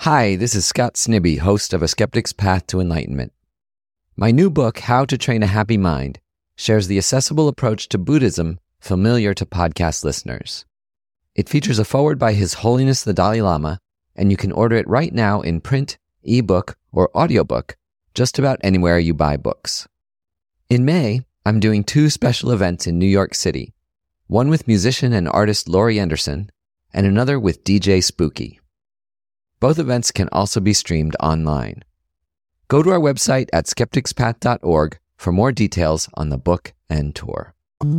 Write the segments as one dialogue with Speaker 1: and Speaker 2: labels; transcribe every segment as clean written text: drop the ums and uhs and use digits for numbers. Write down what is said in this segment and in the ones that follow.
Speaker 1: Hi, this is Scott Snibbe, host of A Skeptic's Path to Enlightenment. My new book, How to Train a Happy Mind, shares the accessible approach to Buddhism familiar to podcast listeners. It features a foreword by His Holiness the Dalai Lama, and you can order it right now in print, ebook, or audiobook, just about anywhere you buy books. In May, I'm doing 2 special events in New York City, one with musician and artist Laurie Anderson, and another with DJ Spooky. Both events can also be streamed online. Go to our website at skepticspath.org for more details on the book and tour.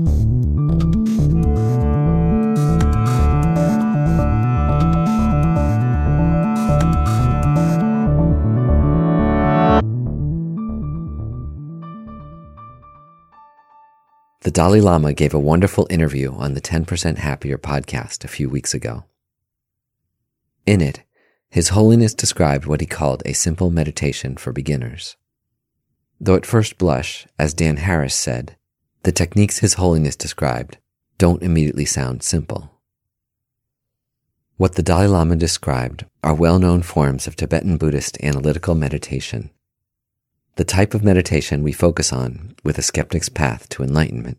Speaker 1: The Dalai Lama gave a wonderful interview on the 10% Happier podcast a few weeks ago. In it, His Holiness described what he called a simple meditation for beginners. Though at first blush, as Dan Harris said, the techniques His Holiness described don't immediately sound simple. What the Dalai Lama described are well-known forms of Tibetan Buddhist analytical meditation, the type of meditation we focus on with A Skeptic's Path to Enlightenment.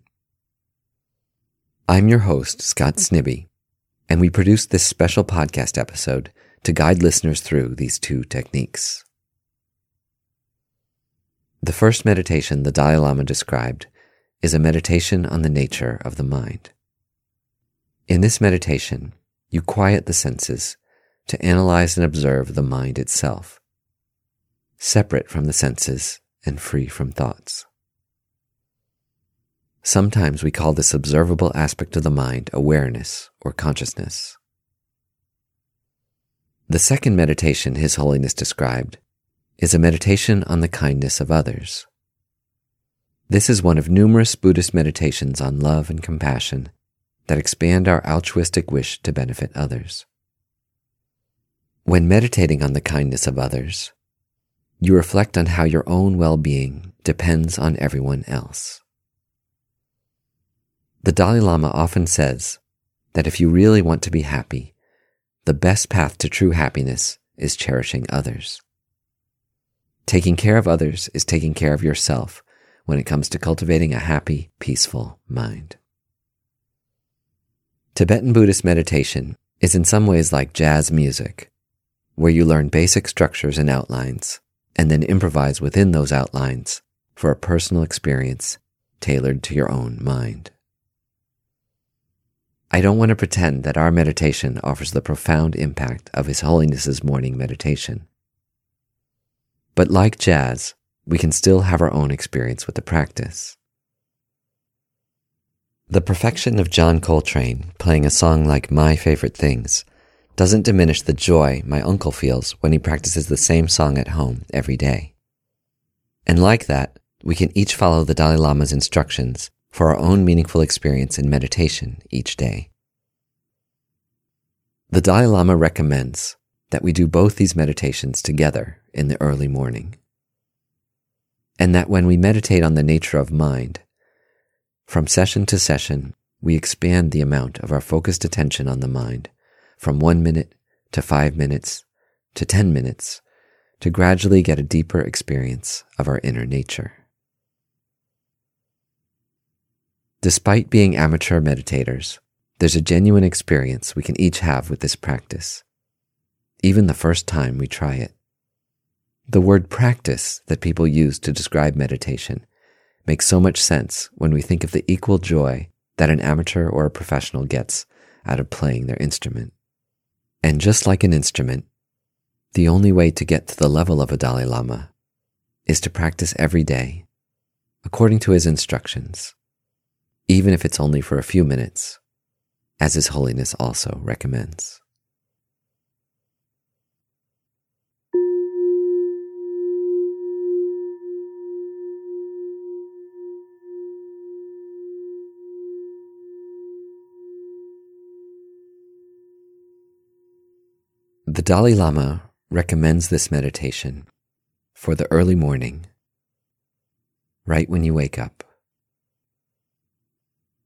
Speaker 1: I'm your host, Scott Snibbe, and we produced this special podcast episode to guide listeners through these 2 techniques. The first meditation the Dalai Lama described is a meditation on the nature of the mind. In this meditation, you quiet the senses to analyze and observe the mind itself, separate from the senses and free from thoughts. Sometimes we call this observable aspect of the mind awareness or consciousness. The second meditation His Holiness described is a meditation on the kindness of others. This is one of numerous Buddhist meditations on love and compassion that expand our altruistic wish to benefit others. When meditating on the kindness of others, you reflect on how your own well-being depends on everyone else. The Dalai Lama often says that if you really want to be happy, the best path to true happiness is cherishing others. Taking care of others is taking care of yourself when it comes to cultivating a happy, peaceful mind. Tibetan Buddhist meditation is in some ways like jazz music, where you learn basic structures and outlines, and then improvise within those outlines for a personal experience tailored to your own mind. I don't want to pretend that our meditation offers the profound impact of His Holiness's morning meditation. But like jazz, we can still have our own experience with the practice. The perfection of John Coltrane playing a song like My Favorite Things doesn't diminish the joy my uncle feels when he practices the same song at home every day. And like that, we can each follow the Dalai Lama's instructions for our own meaningful experience in meditation each day. The Dalai Lama recommends that we do both these meditations together in the early morning, and that when we meditate on the nature of mind, from session to session, we expand the amount of our focused attention on the mind from 1 minute to 5 minutes to 10 minutes to gradually get a deeper experience of our inner nature. Despite being amateur meditators, there's a genuine experience we can each have with this practice, even the first time we try it. The word practice that people use to describe meditation makes so much sense when we think of the equal joy that an amateur or a professional gets out of playing their instrument. And just like an instrument, the only way to get to the level of a Dalai Lama is to practice every day, according to his instructions, even if it's only for a few minutes, as His Holiness also recommends. The Dalai Lama recommends this meditation for the early morning, right when you wake up.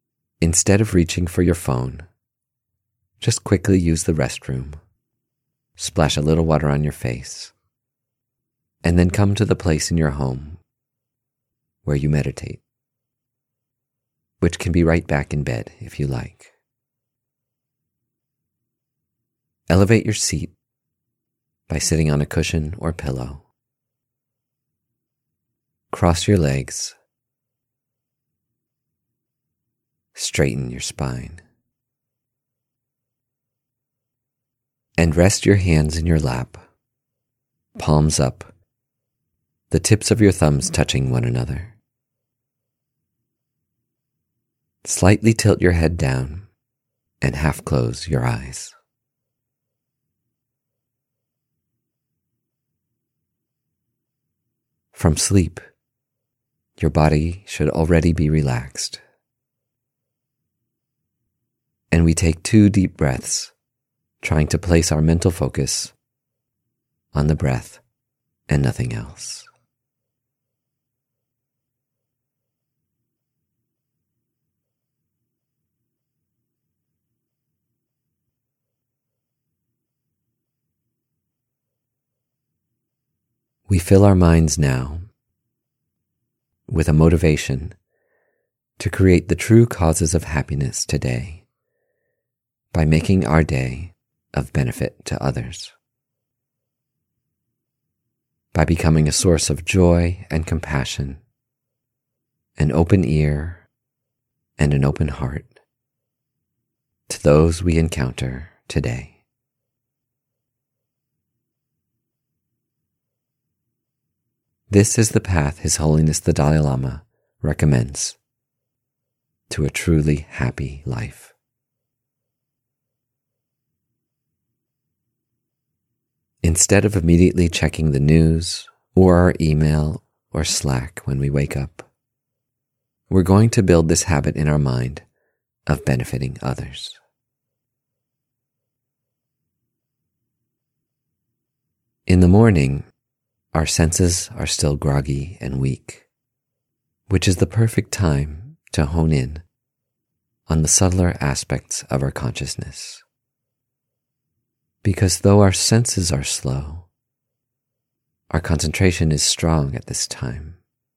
Speaker 1: Instead of reaching for your phone, just quickly use the restroom, splash a little water on your face, and then come to the place in your home where you meditate, which can be right back in bed if you like. Elevate your seat by sitting on a cushion or pillow. Cross your legs. Straighten your spine. And rest your hands in your lap, palms up, the tips of your thumbs touching one another. Slightly tilt your head down and half close your eyes. From sleep, your body should already be relaxed. And we take 2 deep breaths, trying to place our mental focus on the breath and nothing else. We fill our minds now with a motivation to create the true causes of happiness today by making our day of benefit to others, by becoming a source of joy and compassion, an open ear and an open heart to those we encounter today. This is the path His Holiness the Dalai Lama recommends to a truly happy life. Instead of immediately checking the news or our email or Slack when we wake up, we're going to build this habit in our mind of benefiting others. In the morning, our senses are still groggy and weak, which is the perfect time to hone in on the subtler aspects of our consciousness. Because though our senses are slow, our concentration is strong at this time.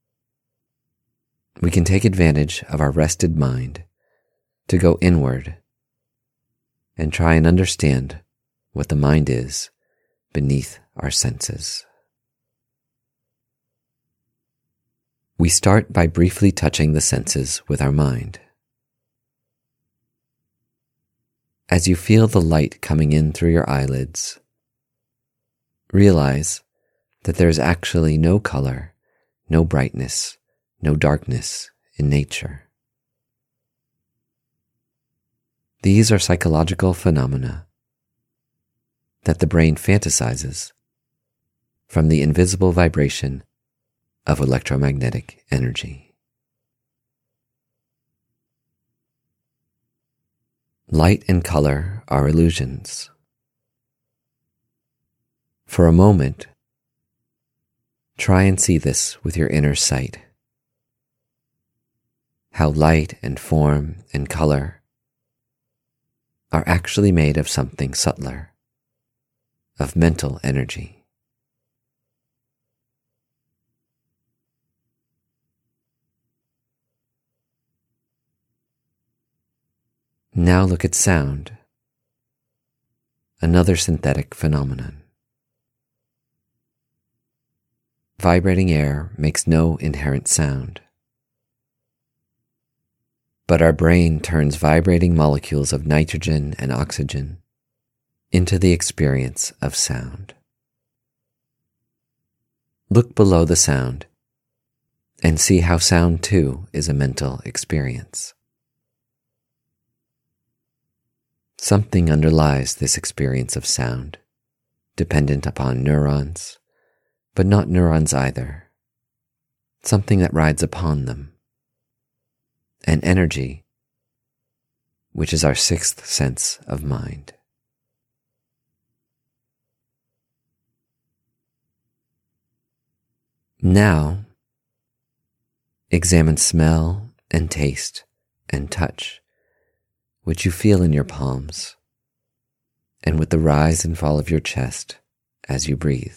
Speaker 1: We can take advantage of our rested mind to go inward and try and understand what the mind is beneath our senses. We start by briefly touching the senses with our mind. As you feel the light coming in through your eyelids, realize that there is actually no color, no brightness, no darkness in nature. These are psychological phenomena that the brain fantasizes from the invisible vibration of electromagnetic energy. Light and color are illusions. For a moment, try and see this with your inner sight. How light and form and color are actually made of something subtler, of mental energy. Now look at sound, another synthetic phenomenon. Vibrating air makes no inherent sound, but our brain turns vibrating molecules of nitrogen and oxygen into the experience of sound. Look below the sound and see how sound too is a mental experience. Something underlies this experience of sound, dependent upon neurons, but not neurons either. Something that rides upon them. An energy, which is our 6th sense of mind. Now, examine smell and taste and touch, which you feel in your palms, and with the rise and fall of your chest as you breathe.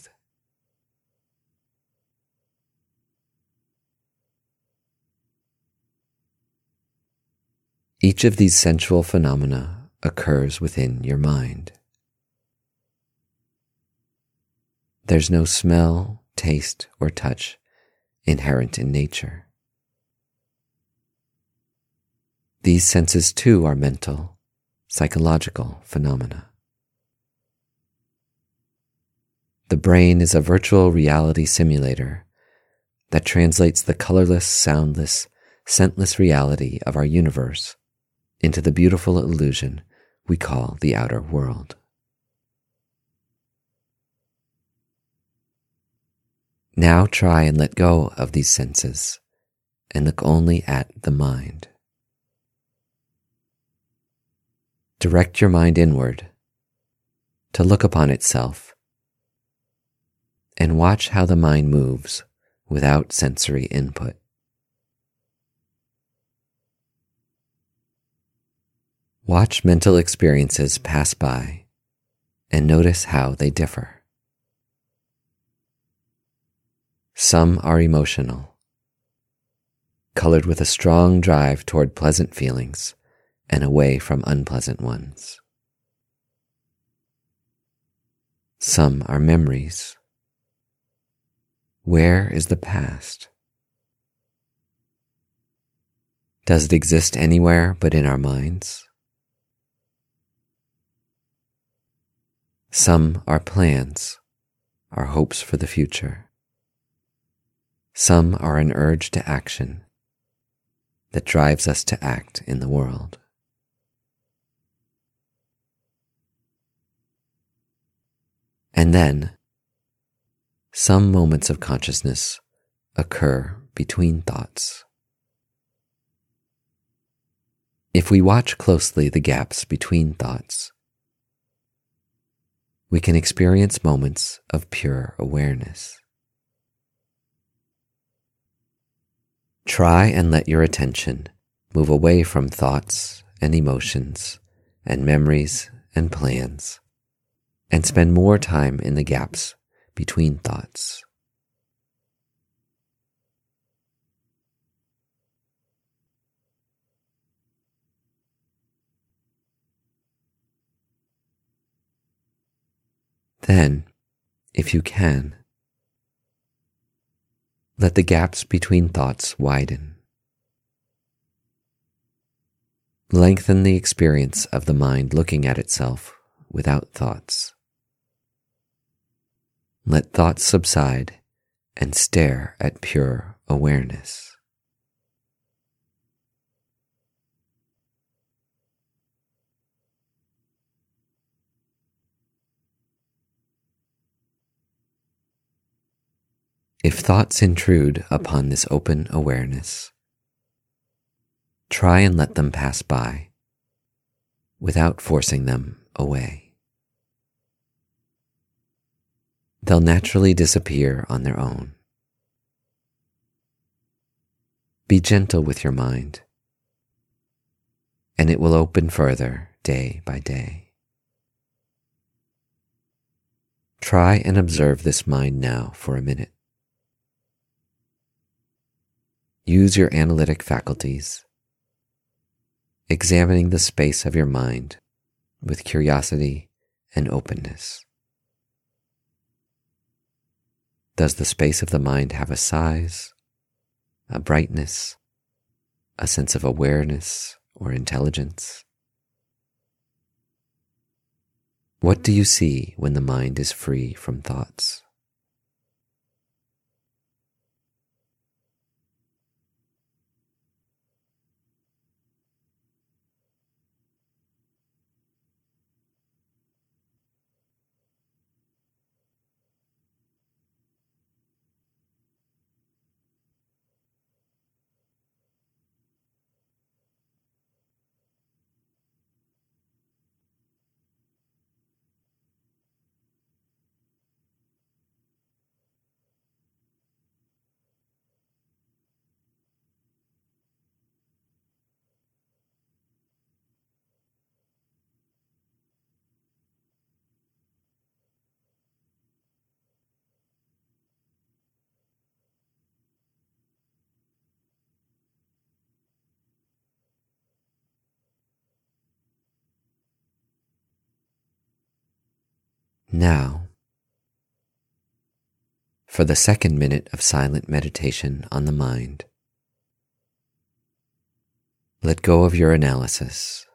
Speaker 1: Each of these sensual phenomena occurs within your mind. There's no smell, taste, or touch inherent in nature. These senses too are mental, psychological phenomena. The brain is a virtual reality simulator that translates the colorless, soundless, scentless reality of our universe into the beautiful illusion we call the outer world. Now try and let go of these senses and look only at the mind. Direct your mind inward to look upon itself and watch how the mind moves without sensory input. Watch mental experiences pass by and notice how they differ. Some are emotional, colored with a strong drive toward pleasant feelings and away from unpleasant ones. Some are memories. Where is the past? Does it exist anywhere but in our minds? Some are plans, our hopes for the future. Some are an urge to action that drives us to act in the world. And then, some moments of consciousness occur between thoughts. If we watch closely the gaps between thoughts, we can experience moments of pure awareness. Try and let your attention move away from thoughts and emotions and memories and plans, and spend more time in the gaps between thoughts. Then, if you can, let the gaps between thoughts widen. Lengthen the experience of the mind looking at itself without thoughts. Let thoughts subside and stare at pure awareness. If thoughts intrude upon this open awareness, try and let them pass by without forcing them away. They'll naturally disappear on their own. Be gentle with your mind, and it will open further day by day. Try and observe this mind now for a minute. Use your analytic faculties, examining the space of your mind with curiosity and openness. Does the space of the mind have a size, a brightness, a sense of awareness or intelligence? What do you see when the mind is free from thoughts? Now, for the second minute of silent meditation on the mind, let go of your analysis.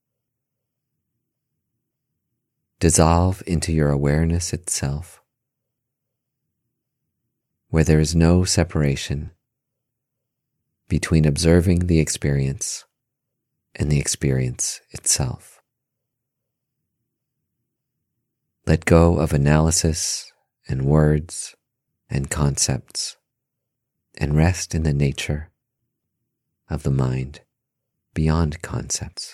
Speaker 1: Dissolve into your awareness itself, where there is no separation between observing the experience and the experience itself. Let go of analysis and words and concepts, and rest in the nature of the mind beyond concepts.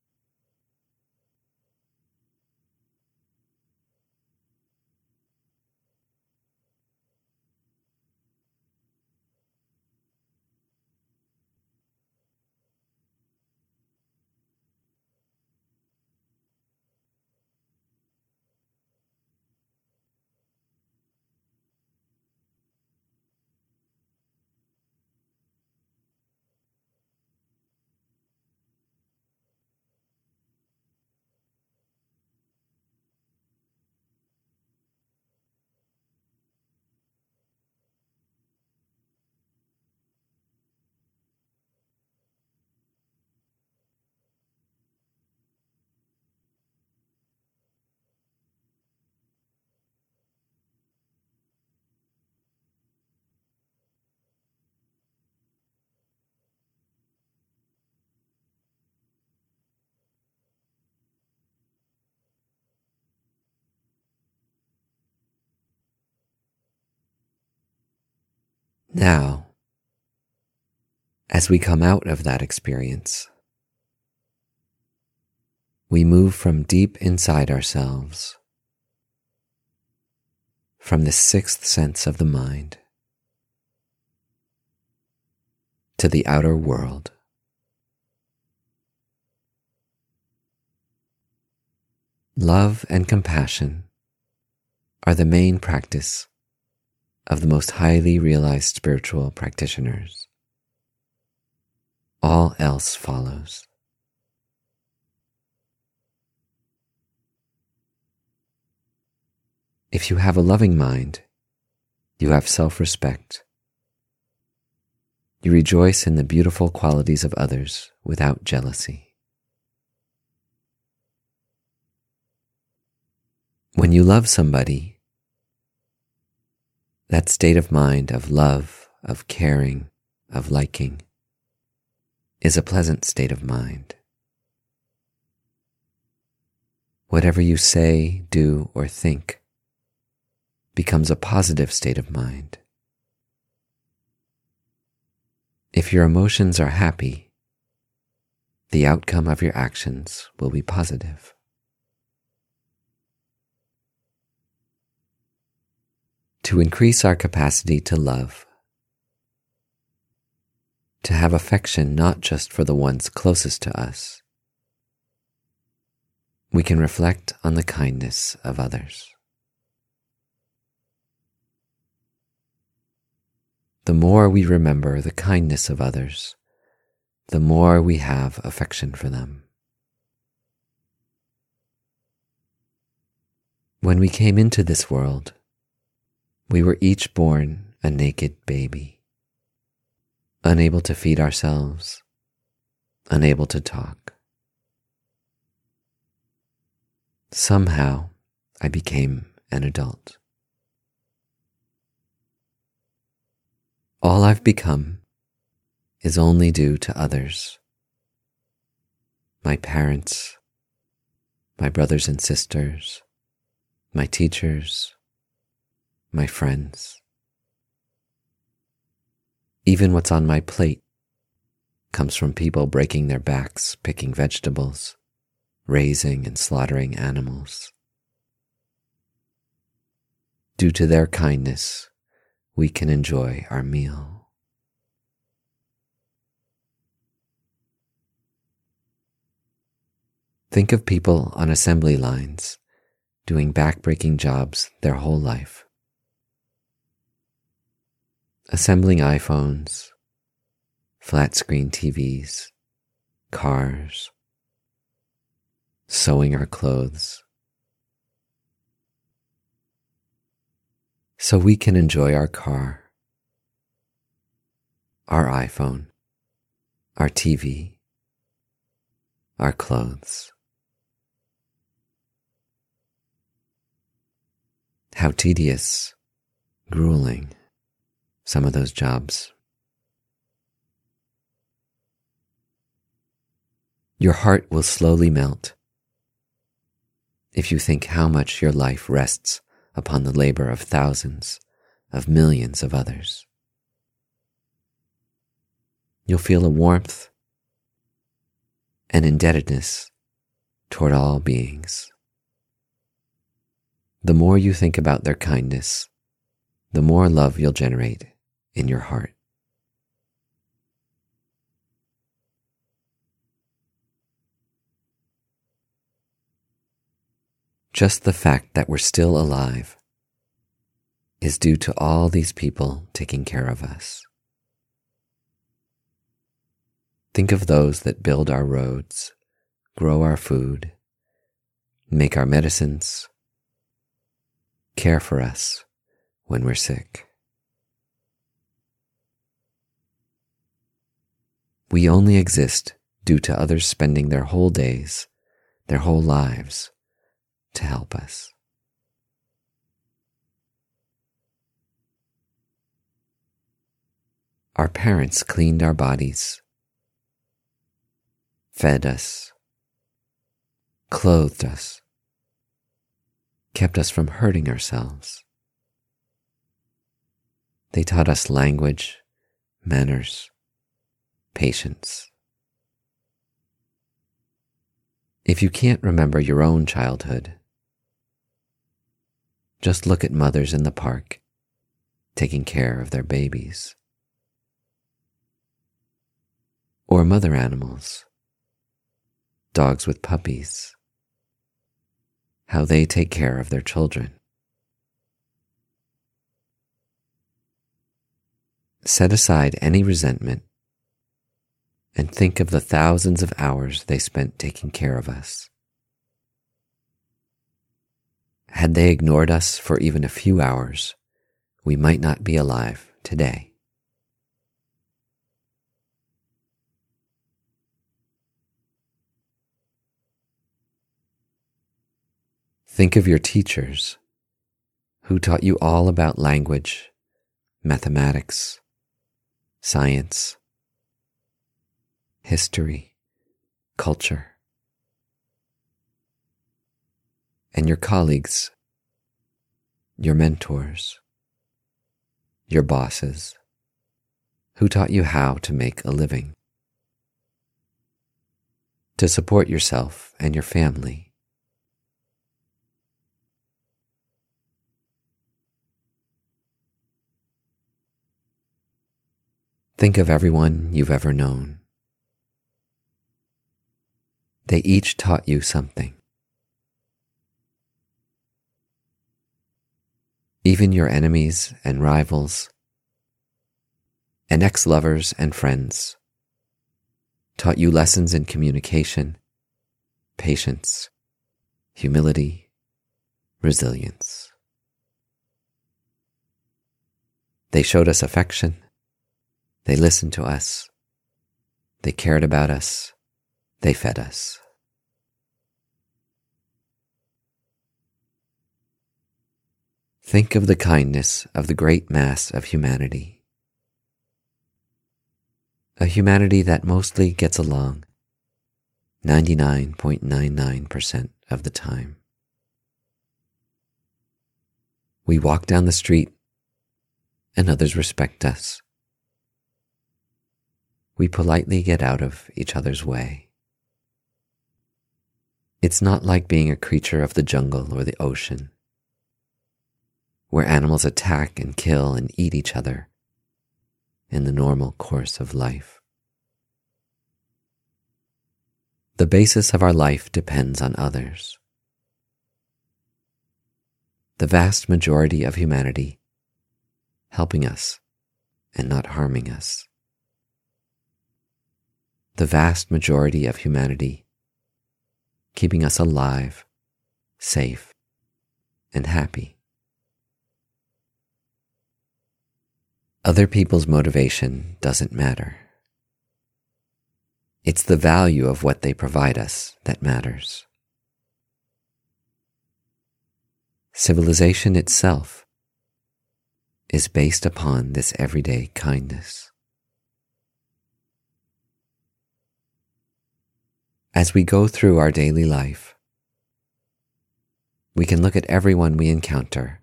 Speaker 1: Now, as we come out of that experience, we move from deep inside ourselves, from the sixth sense of the mind, to the outer world. Love and compassion are the main practice of the most highly realized spiritual practitioners. All else follows. If you have a loving mind, you have self-respect. You rejoice in the beautiful qualities of others without jealousy. When you love somebody, that state of mind of love, of caring, of liking, is a pleasant state of mind. Whatever you say, do, or think becomes a positive state of mind. If your emotions are happy, the outcome of your actions will be positive. To increase our capacity to love, to have affection not just for the ones closest to us, we can reflect on the kindness of others. The more we remember the kindness of others, the more we have affection for them. When we came into this world, we were each born a naked baby, unable to feed ourselves, unable to talk. Somehow, I became an adult. All I've become is only due to others, my parents, my brothers and sisters, my teachers, my friends. Even what's on my plate comes from people breaking their backs, picking vegetables, raising and slaughtering animals. Due to their kindness, we can enjoy our meal. Think of people on assembly lines doing back-breaking jobs their whole life. Assembling iPhones, flat-screen TVs, cars, sewing our clothes. so we can enjoy our car, our iPhone, our TV, our clothes. How tedious, grueling some of those jobs. Your heart will slowly melt if you think how much your life rests upon the labor of thousands, of millions of others. You'll feel a warmth and indebtedness toward all beings. The more you think about their kindness, the more love you'll generate in your heart. Just the fact that we're still alive is due to all these people taking care of us. Think of those that build our roads, grow our food, make our medicines, care for us when we're sick. We only exist due to others spending their whole days, their whole lives, to help us. Our parents cleaned our bodies, fed us, clothed us, kept us from hurting ourselves. They taught us language, manners, patience. If you can't remember your own childhood, just look at mothers in the park taking care of their babies. Or mother animals, dogs with puppies, how they take care of their children. Set aside any resentment and think of the thousands of hours they spent taking care of us. Had they ignored us for even a few hours, we might not be alive today. Think of your teachers who taught you all about language, mathematics, science, history, culture. And your colleagues, your mentors, your bosses, who taught you how to make a living, to support yourself and your family. Think of everyone you've ever known. They each taught you something. Even your enemies and rivals, and ex-lovers and friends, taught you lessons in communication, patience, humility, resilience. They showed us affection. They listened to us. They cared about us. They fed us. Think of the kindness of the great mass of humanity. A humanity that mostly gets along 99.99% of the time. We walk down the street and others respect us. We politely get out of each other's way. It's not like being a creature of the jungle or the ocean, where animals attack and kill and eat each other in the normal course of life. The basis of our life depends on others. The vast majority of humanity helping us and not harming us. The vast majority of humanity keeping us alive, safe, and happy. Other people's motivation doesn't matter. It's the value of what they provide us that matters. Civilization itself is based upon this everyday kindness. As we go through our daily life, we can look at everyone we encounter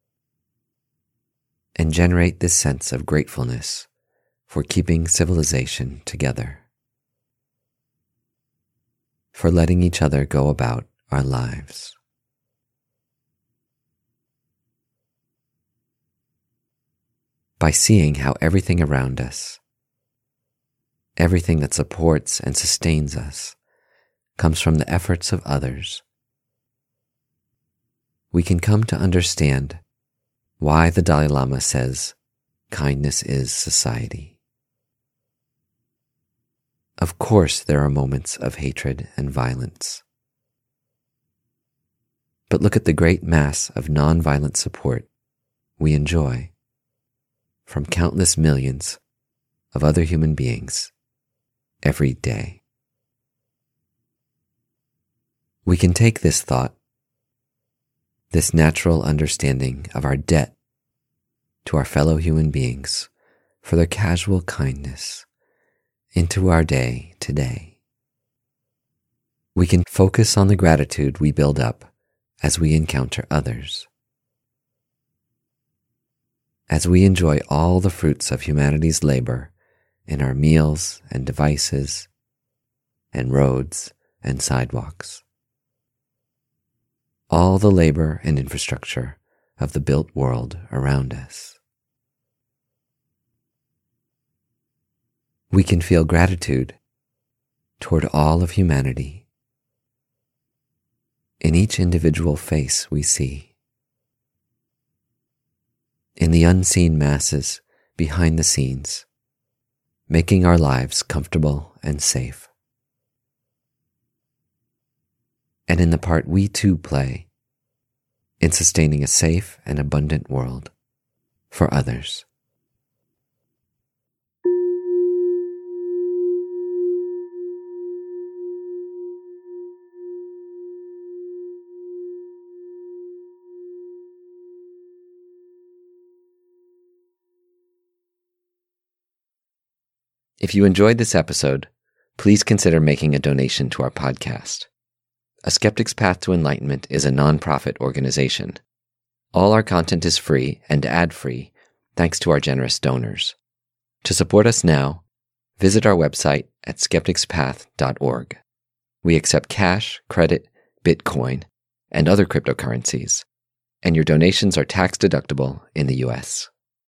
Speaker 1: and generate this sense of gratefulness for keeping civilization together, for letting each other go about our lives. By seeing how everything around us, everything that supports and sustains us, comes from the efforts of others, we can come to understand why the Dalai Lama says, kindness is society. Of course, there are moments of hatred and violence. But look at the great mass of nonviolent support we enjoy from countless millions of other human beings every day. We can take this thought, this natural understanding of our debt to our fellow human beings for their casual kindness, into our day today. We can focus on the gratitude we build up as we encounter others. As we enjoy all the fruits of humanity's labor in our meals and devices and roads and sidewalks. All the labor and infrastructure of the built world around us. We can feel gratitude toward all of humanity in each individual face we see, in the unseen masses behind the scenes, making our lives comfortable and safe, and in the part we too play in sustaining a safe and abundant world for others. If you enjoyed this episode, please consider making a donation to our podcast. A Skeptic's Path to Enlightenment is a nonprofit organization. All our content is free and ad-free, thanks to our generous donors. To support us now, visit our website at skepticspath.org. We accept cash, credit, Bitcoin, and other cryptocurrencies, and your donations are tax-deductible in the U.S.